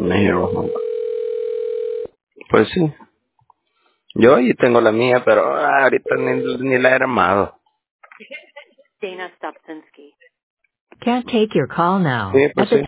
Hero. Pues sí. Yo ahí tengo la mía, pero ahorita ni la he armado. Dana Stopsinski. Can't take your call now. Sí, pues sí.